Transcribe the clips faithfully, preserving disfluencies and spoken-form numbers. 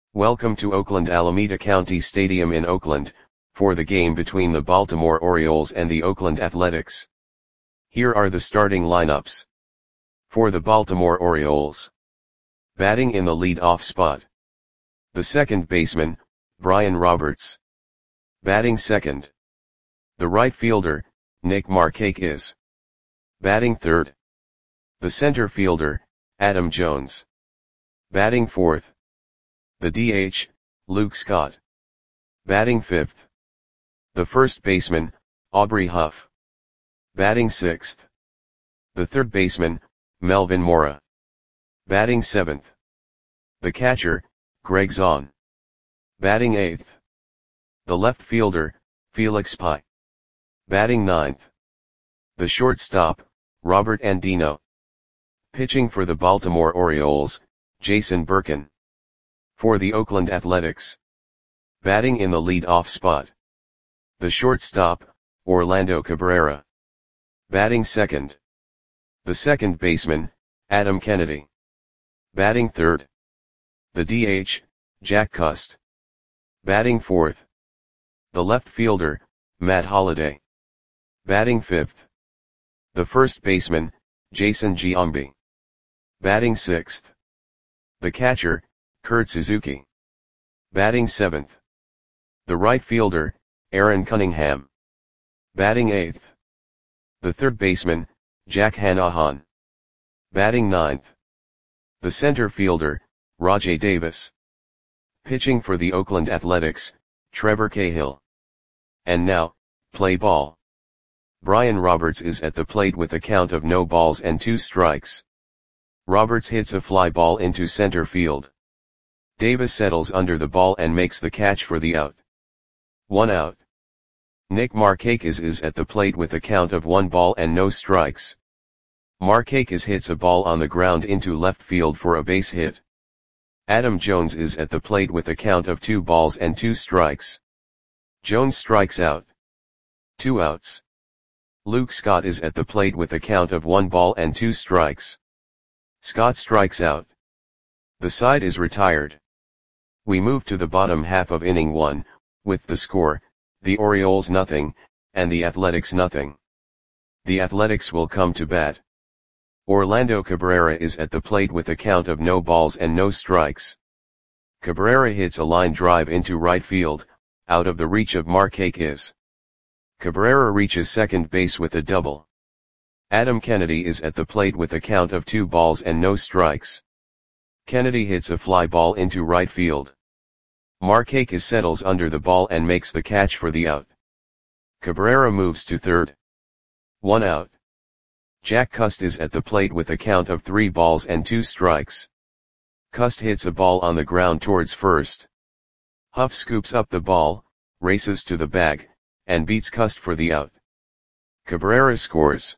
Welcome to Oakland Alameda County Stadium in Oakland, for the game between the Baltimore Orioles and the Oakland Athletics. Here are the starting lineups. For the Baltimore Orioles. Batting in the lead-off spot. The second baseman, Brian Roberts. Batting second. The right fielder, Nick Markakis. Batting third. The center fielder, Adam Jones. Batting fourth. The D H, Luke Scott. Batting fifth. The first baseman, Aubrey Huff. Batting sixth. The third baseman, Melvin Mora. Batting seventh. The catcher, Greg Zaun. Batting eighth. The left fielder, Felix Pie. Batting ninth. The shortstop, Robert Andino. Pitching for the Baltimore Orioles, Jason Birkin. For the Oakland Athletics. Batting in the lead-off spot. The shortstop, Orlando Cabrera. Batting second. The second baseman, Adam Kennedy. Batting third. The D H, Jack Cust. Batting fourth. The left fielder, Matt Holliday. Batting fifth. The first baseman, Jason Giambi. Batting sixth. The catcher, Kurt Suzuki. Batting seventh. The right fielder, Aaron Cunningham. Batting eighth. The third baseman, Jack Hanahan. Batting ninth. The center fielder, Rajai Davis. Pitching for the Oakland Athletics, Trevor Cahill. And now, play ball. Brian Roberts is at the plate with a count of no balls and two strikes. Roberts hits a fly ball into center field. Davis settles under the ball and makes the catch for the out. One out. Nick Markakis is at the plate with a count of one ball and no strikes. Markakis hits a ball on the ground into left field for a base hit. Adam Jones is at the plate with a count of two balls and two strikes. Jones strikes out. Two outs. Luke Scott is at the plate with a count of one ball and two strikes. Scott strikes out. The side is retired. We move to the bottom half of inning one, with the score, the Orioles nothing, and the Athletics nothing. The Athletics will come to bat. Orlando Cabrera is at the plate with a count of no balls and no strikes. Cabrera hits a line drive into right field, out of the reach of Markakis. Cabrera reaches second base with a double. Adam Kennedy is at the plate with a count of two balls and no strikes. Kennedy hits a fly ball into right field. Markakis settles under the ball and makes the catch for the out. Cabrera moves to third. One out. Jack Cust is at the plate with a count of three balls and two strikes. Cust hits a ball on the ground towards first. Huff scoops up the ball, races to the bag, and beats Cust for the out. Cabrera scores.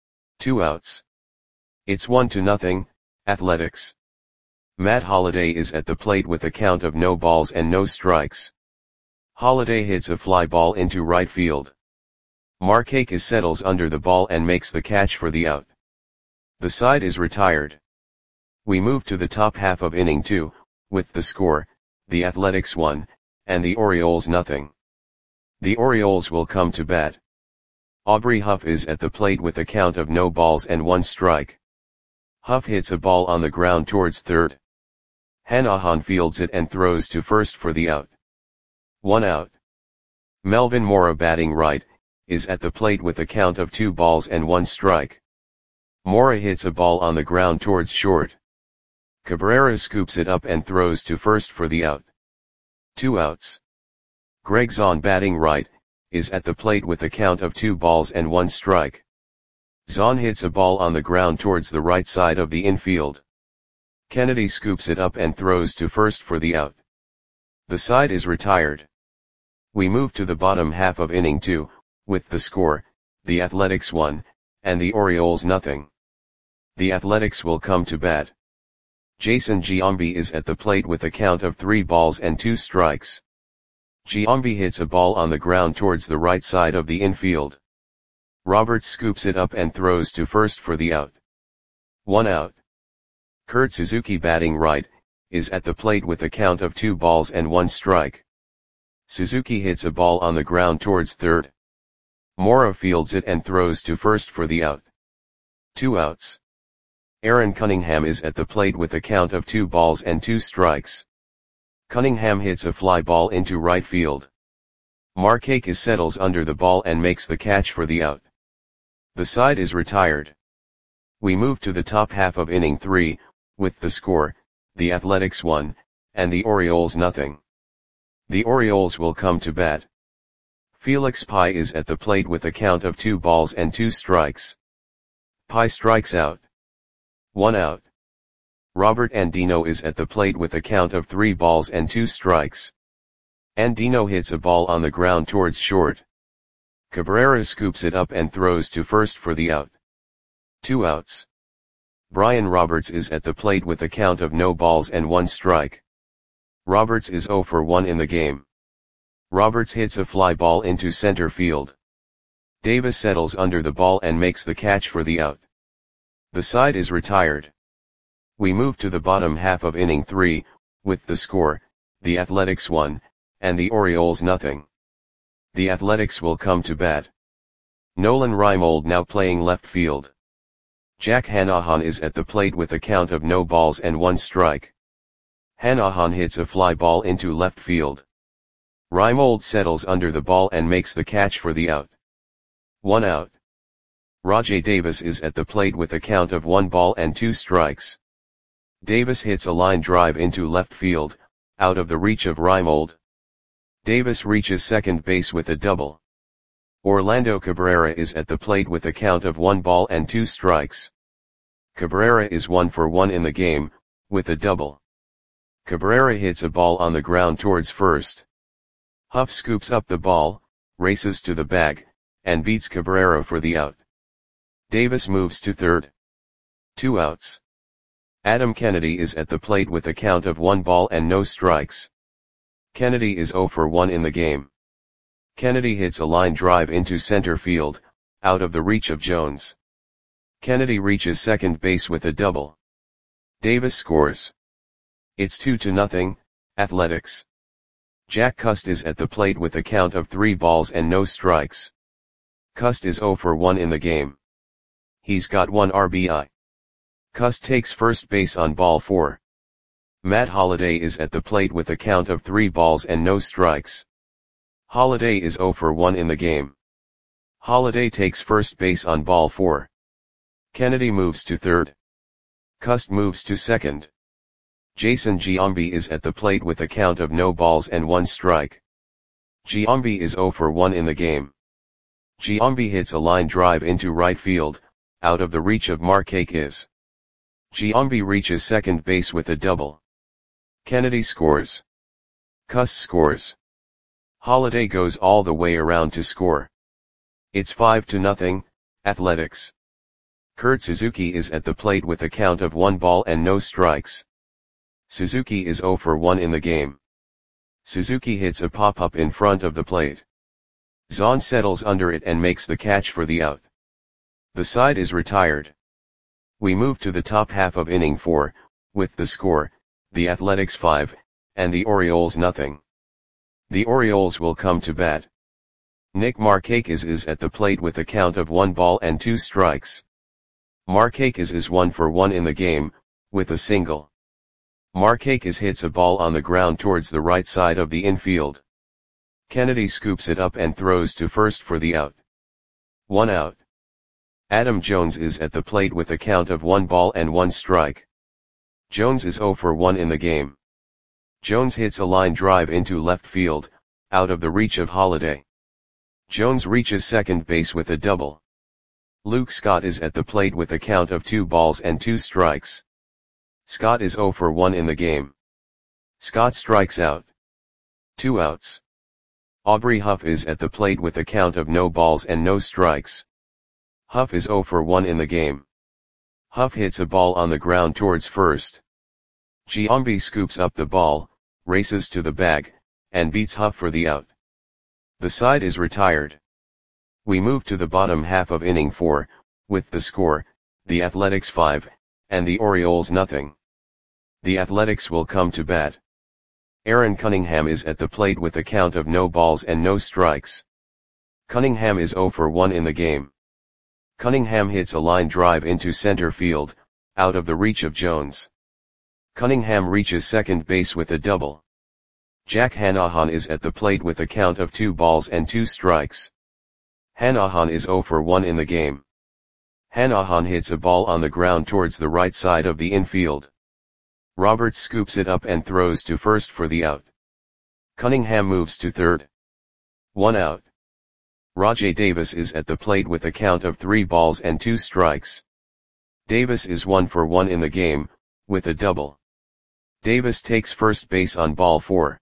Two outs. It's one to nothing, Athletics. Matt Holliday is at the plate with a count of no balls and no strikes. Holliday hits a fly ball into right field. Markakis settles under the ball and makes the catch for the out. The side is retired. We move to the top half of inning two, with the score, the Athletics one, and the Orioles nothing. The Orioles will come to bat. Aubrey Huff is at the plate with a count of no balls and one strike. Huff hits a ball on the ground towards third. Hanahan fields it and throws to first for the out. One out. Melvin Mora, batting right, is at the plate with a count of two balls and one strike. Mora hits a ball on the ground towards short. Cabrera scoops it up and throws to first for the out. Two outs. Greg Zaun, batting right, is at the plate with a count of two balls and one strike. Zaun hits a ball on the ground towards the right side of the infield. Kennedy scoops it up and throws to first for the out. The side is retired. We move to the bottom half of inning two, with the score, the Athletics one, and the Orioles nothing. The Athletics will come to bat. Jason Giambi is at the plate with a count of three balls and two strikes. Giambi hits a ball on the ground towards the right side of the infield. Roberts scoops it up and throws to first for the out. One out. Kurt Suzuki, batting right, is at the plate with a count of two balls and one strike. Suzuki hits a ball on the ground towards third. Mora fields it and throws to first for the out. Two outs. Aaron Cunningham is at the plate with a count of two balls and two strikes. Cunningham hits a fly ball into right field. Markakis settles under the ball and makes the catch for the out. The side is retired. We move to the top half of inning three, with the score, the Athletics one, and the Orioles nothing. The Orioles will come to bat. Felix Pie is at the plate with a count of two balls and two strikes. Pie strikes out. One out. Robert Andino is at the plate with a count of three balls and two strikes. Andino hits a ball on the ground towards short. Cabrera scoops it up and throws to first for the out. Two outs. Brian Roberts is at the plate with a count of no balls and one strike. Roberts is oh for one in the game. Roberts hits a fly ball into center field. Davis settles under the ball and makes the catch for the out. The side is retired. We move to the bottom half of inning three, with the score, the Athletics one, and the Orioles nothing. The Athletics will come to bat. Nolan Reimold now playing left field. Jack Hanahan is at the plate with a count of no balls and one strike. Hanahan hits a fly ball into left field. Reimold settles under the ball and makes the catch for the out. One out. Rajai Davis is at the plate with a count of one ball and two strikes. Davis hits a line drive into left field, out of the reach of Reimold. Davis reaches second base with a double. Orlando Cabrera is at the plate with a count of one ball and two strikes. Cabrera is one for one in the game, with a double. Cabrera hits a ball on the ground towards first. Huff scoops up the ball, races to the bag, and beats Cabrera for the out. Davis moves to third. Two outs. Adam Kennedy is at the plate with a count of one ball and no strikes. Kennedy is oh for one in the game. Kennedy hits a line drive into center field, out of the reach of Jones. Kennedy reaches second base with a double. Davis scores. It's two to nothing, Athletics. Jack Cust is at the plate with a count of three balls and no strikes. Cust is oh for one in the game. He's got one R B I. Cust takes first base on ball four. Matt Holliday is at the plate with a count of three balls and no strikes. Holliday is oh for one in the game. Holliday takes first base on ball four. Kennedy moves to third. Cust moves to second. Jason Giambi is at the plate with a count of no balls and one strike. Giambi is oh for one in the game. Giambi hits a line drive into right field, out of the reach of Markakis. Giambi reaches second base with a double. Kennedy scores. Cust scores. Holliday goes all the way around to score. It's five to nothing, Athletics. Kurt Suzuki is at the plate with a count of one ball and no strikes. Suzuki is oh for one in the game. Suzuki hits a pop-up in front of the plate. Zahn settles under it and makes the catch for the out. The side is retired. We move to the top half of inning four, with the score, the Athletics five, and the Orioles nothing. The Orioles will come to bat. Nick Markakis is at the plate with a count of one ball and two strikes. Markakis is one for one in the game, with a single. Markakis hits a ball on the ground towards the right side of the infield. Kennedy scoops it up and throws to first for the out. One out. Adam Jones is at the plate with a count of one ball and one strike. Jones is oh for one in the game. Jones hits a line drive into left field, out of the reach of Holliday. Jones reaches second base with a double. Luke Scott is at the plate with a count of two balls and two strikes. Scott is oh for one in the game. Scott strikes out. Two outs. Aubrey Huff is at the plate with a count of no balls and no strikes. Huff is oh for one in the game. Huff hits a ball on the ground towards first. Giambi scoops up the ball, races to the bag, and beats Huff for the out. The side is retired. We move to the bottom half of inning four, with the score, the Athletics five, and the Orioles nothing. The Athletics will come to bat. Aaron Cunningham is at the plate with a count of no balls and no strikes. Cunningham is zero for one in the game. Cunningham hits a line drive into center field, out of the reach of Jones. Cunningham reaches second base with a double. Jack Hanahan is at the plate with a count of two balls and two strikes. Hanahan is zero for one in the game. Hanahan hits a ball on the ground towards the right side of the infield. Roberts scoops it up and throws to first for the out. Cunningham moves to third. One out. Rajai Davis is at the plate with a count of three balls and two strikes. Davis is one for one in the game, with a double. Davis takes first base on ball four.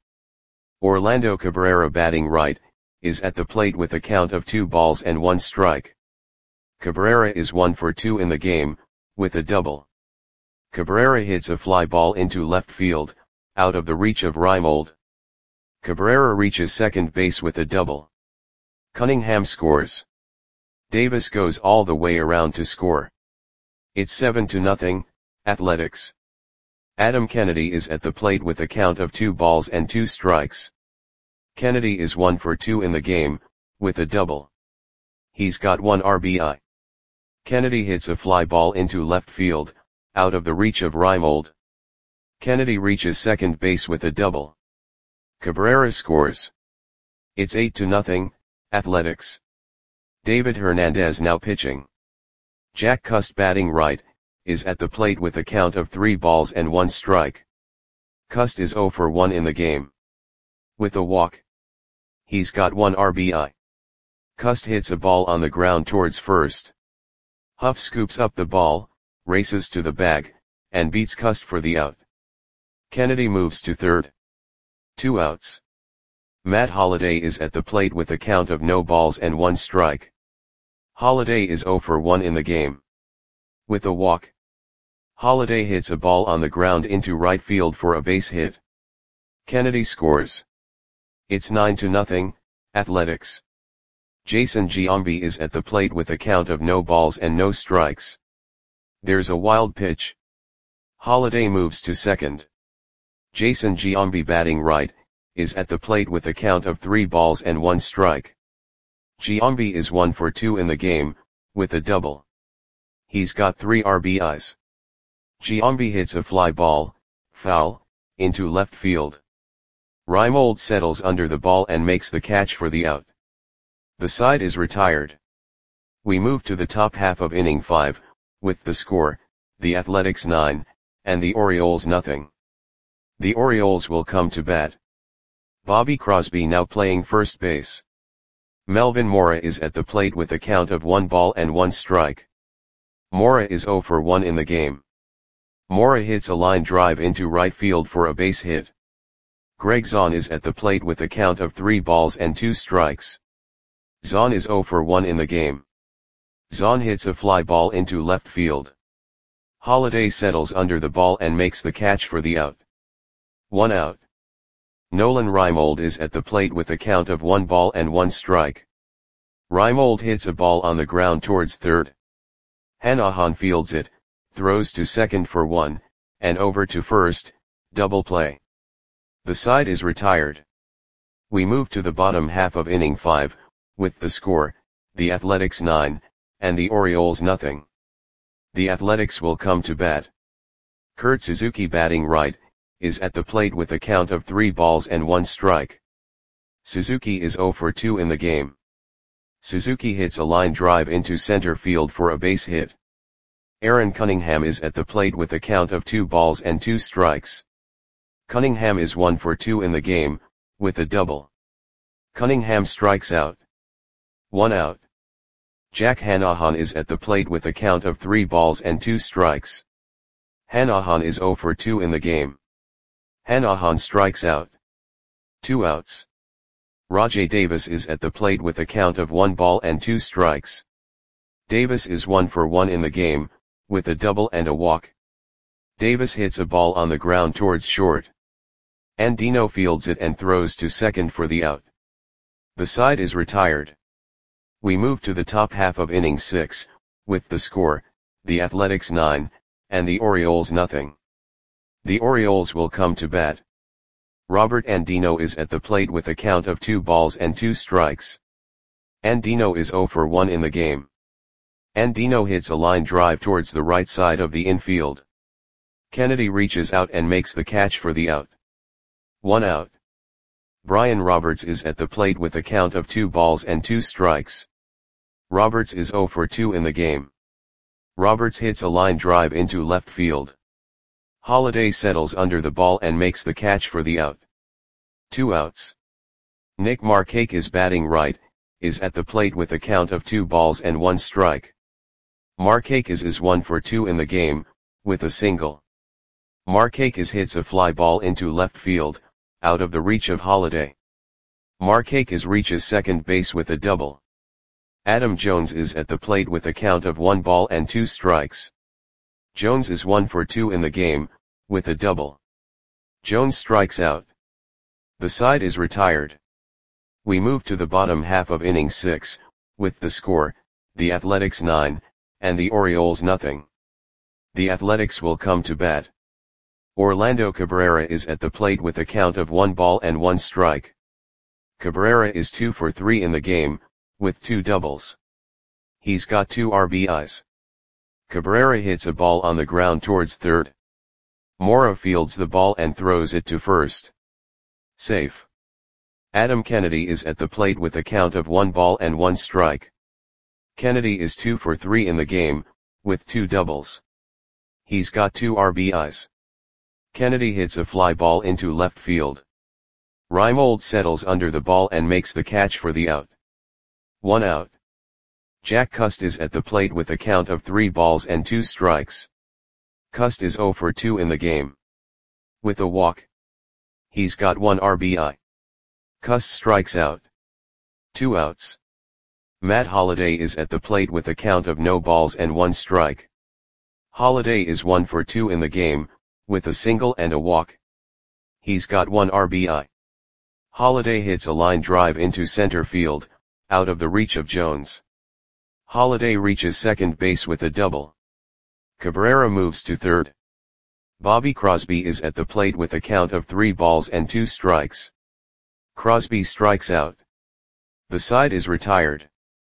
Orlando Cabrera, batting right, is at the plate with a count of two balls and one strike. Cabrera is one for two in the game, with a double. Cabrera hits a fly ball into left field, out of the reach of Reimold. Cabrera reaches second base with a double. Cunningham scores. Davis goes all the way around to score. It's seven to nothing, Athletics. Adam Kennedy is at the plate with a count of two balls and two strikes. Kennedy is one for two in the game, with a double. He's got one R B I. Kennedy hits a fly ball into left field, out of the reach of Reimold. Kennedy reaches second base with a double. Cabrera scores. It's eight to nothing, Athletics. David Hernandez now pitching. Jack Cust, batting right, is at the plate with a count of three balls and one strike. Cust is zero for one in the game. With a walk. He's got one R B I. Cust hits a ball on the ground towards first. Huff scoops up the ball, races to the bag, and beats Cust for the out. Kennedy moves to third. Two outs. Matt Holliday is at the plate with a count of no balls and one strike. Holliday is zero for one in the game. With a walk. Holliday hits a ball on the ground into right field for a base hit. Kennedy scores. It's nine to nothing, Athletics. Jason Giambi is at the plate with a count of no balls and no strikes. There's a wild pitch. Holliday moves to second. Jason Giambi, batting right, is at the plate with a count of three balls and one strike. Giambi is one for two in the game, with a double. He's got three R B Is. Giambi hits a fly ball, foul, into left field. Reimold settles under the ball and makes the catch for the out. The side is retired. We move to the top half of inning five, with the score, the Athletics nine, and the Orioles nothing. The Orioles will come to bat. Bobby Crosby now playing first base. Melvin Mora is at the plate with a count of one ball and one strike. Mora is zero for one in the game. Mora hits a line drive into right field for a base hit. Greg Zahn is at the plate with a count of three balls and two strikes. Zahn is zero for one in the game. Zahn hits a fly ball into left field. Holliday settles under the ball and makes the catch for the out. One out. Nolan Reimold is at the plate with a count of one ball and one strike. Reimold hits a ball on the ground towards third. Hanahan fields it, throws to second for one, and over to first, double play. The side is retired. We move to the bottom half of inning five, with the score, the Athletics nine, and the Orioles nothing. The Athletics will come to bat. Kurt Suzuki, batting right, is at the plate with a count of three balls and one strike. Suzuki is zero for two in the game. Suzuki hits a line drive into center field for a base hit. Aaron Cunningham is at the plate with a count of two balls and two strikes. Cunningham is one for two in the game, with a double. Cunningham strikes out. One out. Jack Hanahan is at the plate with a count of three balls and two strikes. Hanahan is zero for two in the game. Hanahan strikes out. Two outs. Rajai Davis is at the plate with a count of one ball and two strikes. Davis is one for one in the game, with a double and a walk. Davis hits a ball on the ground towards short. Andino fields it and throws to second for the out. The side is retired. We move to the top half of inning six, with the score, the Athletics nine, and the Orioles nothing. The Orioles will come to bat. Robert Andino is at the plate with a count of two balls and two strikes. Andino is zero for one in the game. Andino hits a line drive towards the right side of the infield. Kennedy reaches out and makes the catch for the out. One out. Brian Roberts is at the plate with a count of two balls and two strikes. Roberts is zero for two in the game. Roberts hits a line drive into left field. Holliday settles under the ball and makes the catch for the out. Two outs. Nick Markakis is batting right, is at the plate with a count of two balls and one strike. Markakis is one for two in the game, with a single. Markakis hits a fly ball into left field, out of the reach of Holliday. Markakis reaches second base with a double. Adam Jones is at the plate with a count of one ball and two strikes. Jones is one for two in the game, with a double. Jones strikes out. The side is retired. We move to the bottom half of inning six, with the score, the Athletics nine, and the Orioles nothing. The Athletics will come to bat. Orlando Cabrera is at the plate with a count of one ball and one strike. Cabrera is two for three in the game, with two doubles. He's got two R B Is. Cabrera hits a ball on the ground towards third. Mora fields the ball and throws it to first. Safe. Adam Kennedy is at the plate with a count of one ball and one strike. Kennedy is two for three in the game, with two doubles. He's got two R B Is. Kennedy hits a fly ball into left field. Reimold settles under the ball and makes the catch for the out. One out. Jack Cust is at the plate with a count of three balls and two strikes. Cust is zero for two in the game. With a walk. He's got one R B I. Cust strikes out. Two outs. Matt Holliday is at the plate with a count of no balls and one strike. Holliday is one for two in the game, with a single and a walk. He's got one R B I. Holliday hits a line drive into center field, out of the reach of Jones. Holliday reaches second base with a double. Cabrera moves to third. Bobby Crosby is at the plate with a count of three balls and two strikes. Crosby strikes out. The side is retired.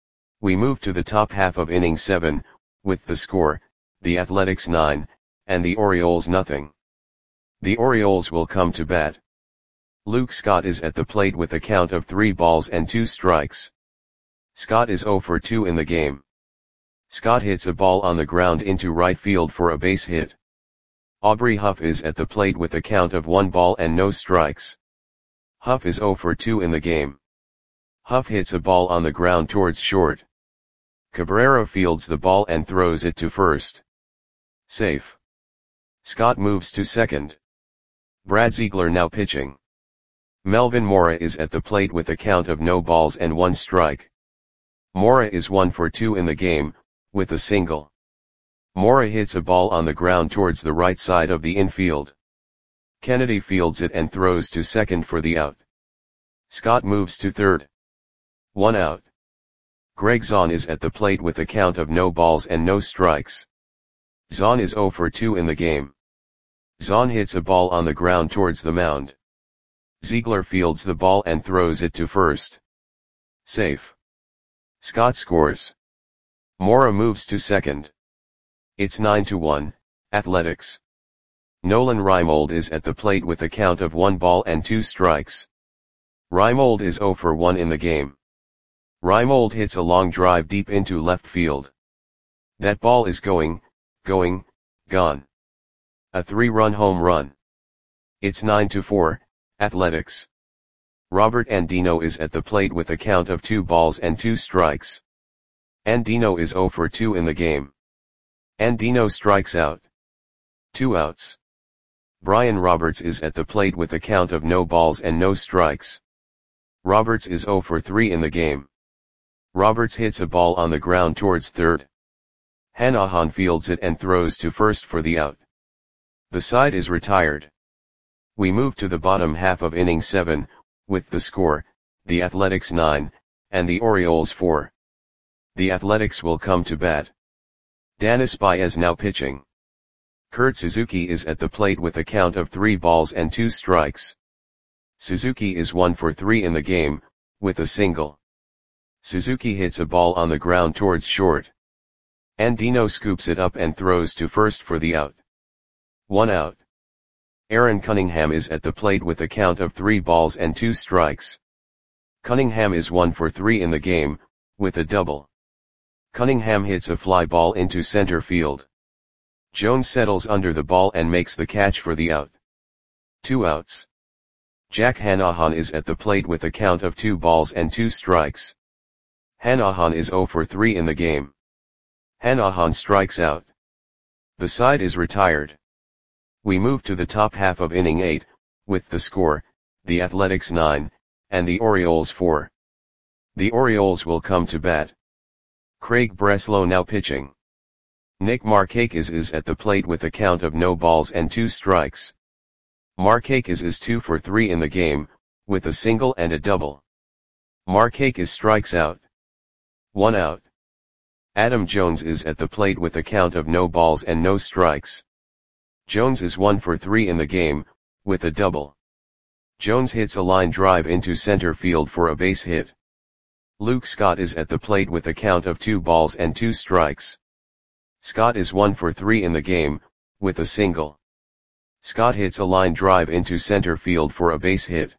We move to the top half of inning seven, with the score, the Athletics nine, and the Orioles nothing. The Orioles will come to bat. Luke Scott is at the plate with a count of three balls and two strikes. Scott is zero for two in the game. Scott hits a ball on the ground into right field for a base hit. Aubrey Huff is at the plate with a count of one ball and no strikes. Huff is zero for two in the game. Huff hits a ball on the ground towards short. Cabrera fields the ball and throws it to first. Safe. Scott moves to second. Brad Ziegler now pitching. Melvin Mora is at the plate with a count of no balls and one strike. Mora is one for two in the game, with a single. Mora hits a ball on the ground towards the right side of the infield. Kennedy fields it and throws to second for the out. Scott moves to third. One out. Greg Zahn is at the plate with a count of no balls and no strikes. Zahn is zero for two in the game. Zahn hits a ball on the ground towards the mound. Ziegler fields the ball and throws it to first. Safe. Scott scores. Mora moves to second. It's nine to one, Athletics. Nolan Reimold is at the plate with a count of one ball and two strikes. Reimold is zero for one in the game. Reimold hits a long drive deep into left field. That ball is going, going, gone. A three-run home run. It's nine to four, Athletics. Robert Andino is at the plate with a count of two balls and two strikes. Andino is zero for two in the game. Andino strikes out. Two outs. Brian Roberts is at the plate with a count of no balls and no strikes. Roberts is zero for three in the game. Roberts hits a ball on the ground towards third. Hanahan fields it and throws to first for the out. The side is retired. We move to the bottom half of inning seven, with the score, the Athletics nine, and the Orioles four. The Athletics will come to bat. Danis Baez now pitching. Kurt Suzuki is at the plate with a count of three balls and two strikes. Suzuki is one for three in the game, with a single. Suzuki hits a ball on the ground towards short. Andino scoops it up and throws to first for the out. One out. Aaron Cunningham is at the plate with a count of three balls and two strikes. Cunningham is one for three in the game, with a double. Cunningham hits a fly ball into center field. Jones settles under the ball and makes the catch for the out. Two outs. Jack Hanahan is at the plate with a count of two balls and two strikes. Hanahan is zero for three in the game. Hanahan strikes out. The side is retired. We move to the top half of inning eight, with the score, the Athletics nine, and the Orioles four. The Orioles will come to bat. Craig Breslow now pitching. Nick Markakis is at the plate with a count of no balls and two strikes. Markakis is two for three in the game, with a single and a double. Markakis strikes out. One out. Adam Jones is at the plate with a count of no balls and no strikes. Jones is one for three in the game, with a double. Jones hits a line drive into center field for a base hit. Luke Scott is at the plate with a count of two balls and two strikes. Scott is one for three in the game, with a single. Scott hits a line drive into center field for a base hit.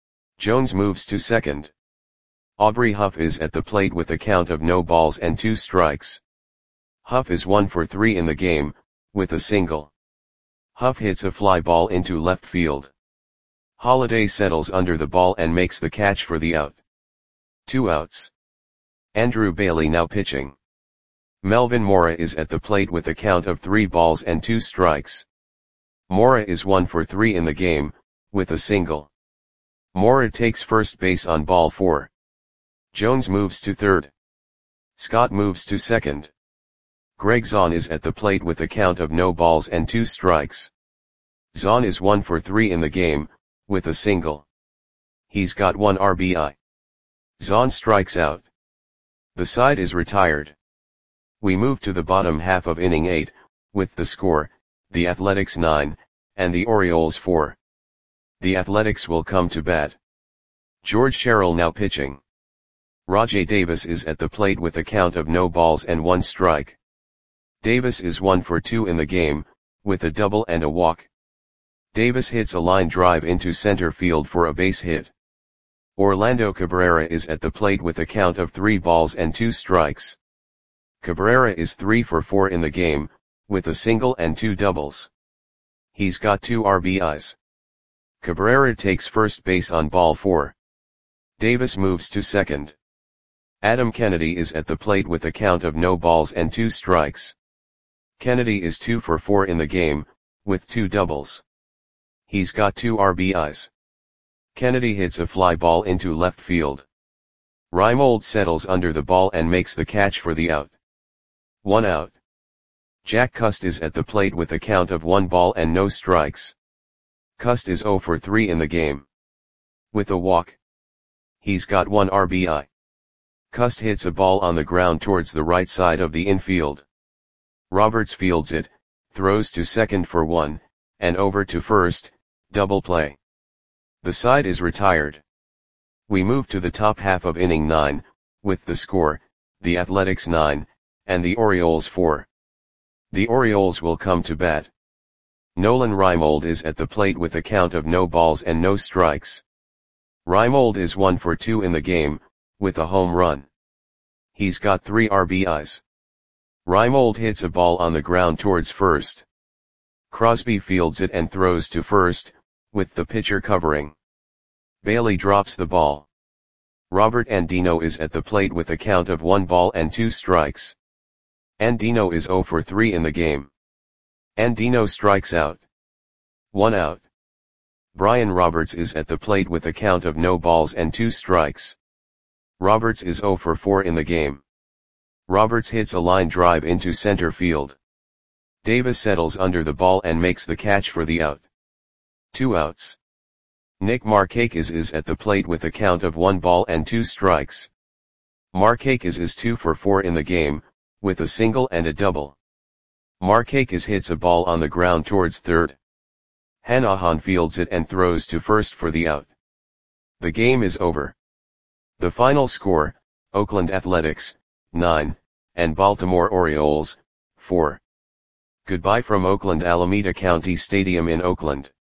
Jones moves to second. Aubrey Huff is at the plate with a count of no balls and two strikes. Huff is one for three in the game, with a single. Huff hits a fly ball into left field. Holliday settles under the ball and makes the catch for the out. Two outs. Andrew Bailey now pitching. Melvin Mora is at the plate with a count of three balls and two strikes. Mora is one for three in the game, with a single. Mora takes first base on ball four. Jones moves to third. Scott moves to second. Greg Zahn is at the plate with a count of no balls and two strikes. Zahn is one for three in the game, with a single. He's got one R B I. Zahn strikes out. The side is retired. We move to the bottom half of inning eight, with the score, the Athletics nine, and the Orioles four. The Athletics will come to bat. George Sherrill now pitching. Rajai Davis is at the plate with a count of no balls and one strike. Davis is one for two in the game, with a double and a walk. Davis hits a line drive into center field for a base hit. Orlando Cabrera is at the plate with a count of three balls and two strikes. Cabrera is three for four in the game, with a single and two doubles. He's got two R B Is. Cabrera takes first base on ball four. Davis moves to second. Adam Kennedy is at the plate with a count of no balls and two strikes. Kennedy is two for four in the game, with two doubles. He's got two R B Is. Kennedy hits a fly ball into left field. Reimold settles under the ball and makes the catch for the out. One out. Jack Cust is at the plate with a count of one ball and no strikes. Cust is zero for three in the game. With a walk. He's got one R B I. Cust hits a ball on the ground towards the right side of the infield. Roberts fields it, throws to second for one, and over to first, double play. The side is retired. We move to the top half of inning nine, with the score, the Athletics nine, and the Orioles four. The Orioles will come to bat. Nolan Reimold is at the plate with a count of no balls and no strikes. Reimold is one for two in the game, with a home run. He's got three R B Is. Reimold hits a ball on the ground towards first. Crosby fields it and throws to first, with the pitcher covering. Bailey drops the ball. Robert Andino is at the plate with a count of one ball and two strikes. Andino is zero for three in the game. Andino strikes out. One out. Brian Roberts is at the plate with a count of no balls and two strikes. Roberts is zero for four in the game. Roberts hits a line drive into center field. Davis settles under the ball and makes the catch for the out. Two outs. Nick Markakis is at the plate with a count of one ball and two strikes. Markakis is two for four in the game, with a single and a double. Markakis hits a ball on the ground towards third. Hanahan fields it and throws to first for the out. The game is over. The final score, Oakland Athletics, nine, and Baltimore Orioles, four. Goodbye from Oakland Alameda County Stadium in Oakland.